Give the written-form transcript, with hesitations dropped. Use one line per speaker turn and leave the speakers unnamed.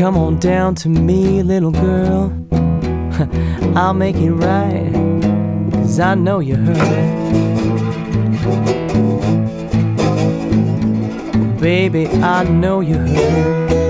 Come on down to me, little girl. I'll make it right, 'cause I know you hurt. Baby, I know you hurt.